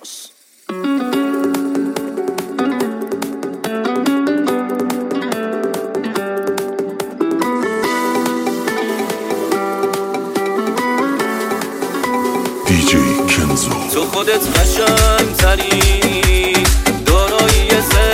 کیانوس. تو خودت قشنگ تری دارایی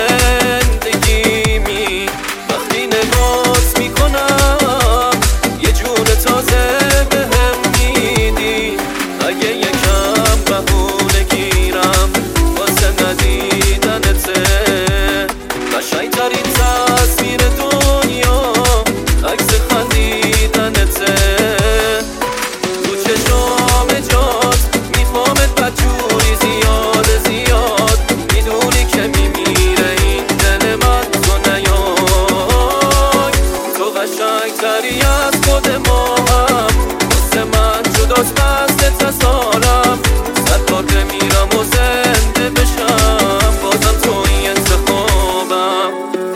زندگیمی، وقتی نگات میکنم یه جون تازه بهم میدی. اگه یکم بهونه گیرم واسه ندیدنته، قشنگ ترین تصویر دنیا عکس خندیدنته. تو چشام جات میخوامت بدجوری زیاد میدونی که میمیره این دل من تو نیای. تو قشنگ تری از خود ما هم، واسه من جداست بست تصالم. 100 بار بمیرم و زنده بشم بازم توی انتخابم.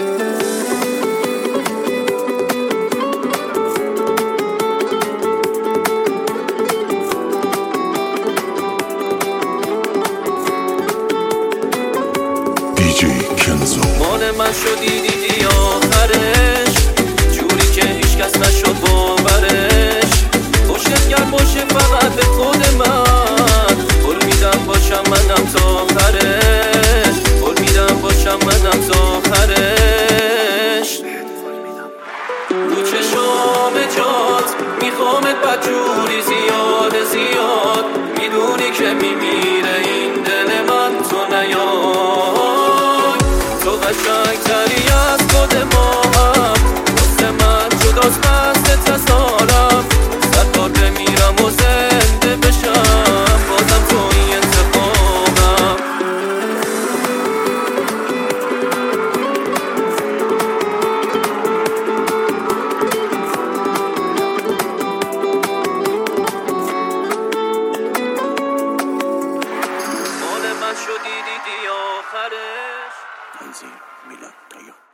مال من شدی دیدی آخرش، جوری که هیچ کس نشد باورش. خوشت گرم باشه فقط به خود من، قول میدم باشم منم تا آخرش، قول میدم باشم منم تا آخرش. رو چشام جات میخوامت بدجوری زیاد میدونی که میمیره این دل من تو نیای. تو قشنگ تری از خود ما هم، واسه من جداست بست تصالم. 100 بار بمیرم و زنده بشم بازم توی انتخابم. مال من شدی دیدی آخرش. تنظیم میلاد تایان.